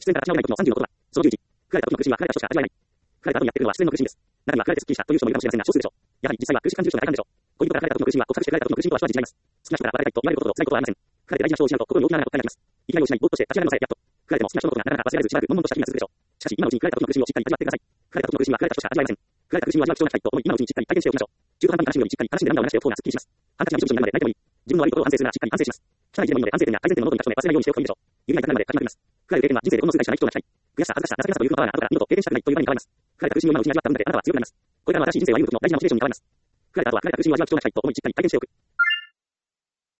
出演から立ち直らない時の30のことは、その11、振られた時の苦しみは振られた人しか味わえない。振られた後にやってくるのは自然の苦しみです。中には振られてスッキリしたという人もいるかもしれませんが、少数でしょう。やはり実際は苦しい感じる人が大半でしょう。恋人から振られた時の苦しみは告白して振られた時の苦しみとは一味違います。好きな人から別れたいと言われることと辛いことはありません。振られて大事な人を失うと心に大きな穴が答えになります。生きがいを失い、ぼーっとして立ち上がるのさえやっと。振られても好きな人のことがなかなか忘れられずしばらく悶々とした日が続くでしょう。しかし今のうちに振られた時の苦しみをしっかり味わってください。振られた時の苦しみは振られた人しか味わえません。振られた苦しみを味わう必要がないと思い、今のうちにしっかり体験しておきましょう。中途半端に悲しむよりしっかり楽しんで涙を流しておく方がすっきりします。ハンカチがびしょびしょになるまで泣いてもいい。自分の悪いことを反省するならしっかり反省します。汚い字でもいいので反省点や改善点の喉に立ち止め忘れないようにしておくといいでしょう。指が痛くなるまで書きまくります。振られる経験は人生でほんの数回しかない人がしたい。悔しさ、恥ずかしさ、情けなさというパワーが後から二度と経験したくないという場合に変わります。振られた苦しみを今のうちに味わった分だけあなたは強くなります。これからの新しい人生を歩む時の大事なモチベーションに変わります。振られた後は振られた苦しみを味わう必要がないと思いしっかり体験しておく。